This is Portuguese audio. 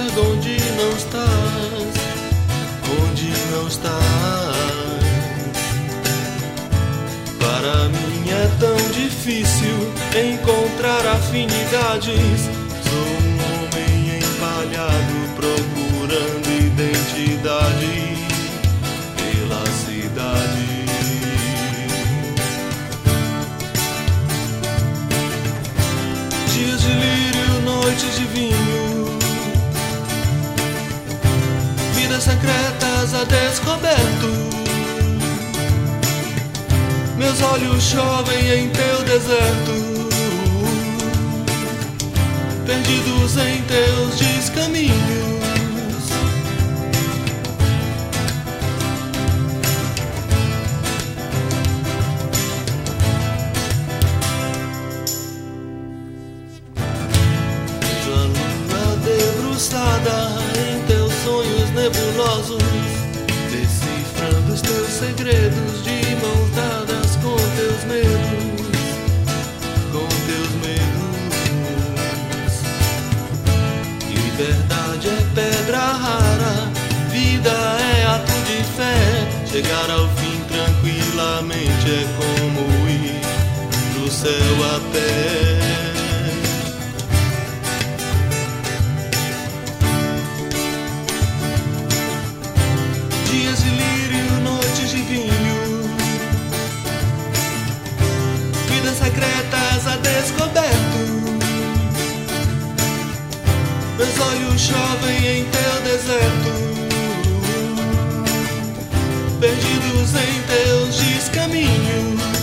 enxergo onde não estás, onde não estás. Para mim é tão difícil encontrar afinidades. Sou um homem empalhado procurando identidade pela cidade. Dias de lírio, noites de vinho, vidas secretas a descoberto. Meus olhos chovem em teu deserto, perdidos em teus descaminhos. Vejo a lua debruçada em teus sonhos nebulosos, decifrando os teus segredos de mãos dadas com teus medos, com teus medos. Liberdade é pedra rara, vida é ato de fé. Chegar ao fim tranquilamente é como ir pro céu a pé. Dias de lírio, noites de vinho, vidas secretas a descoberto. Meus olhos chovem em teu deserto, perdidos em teus descaminhos.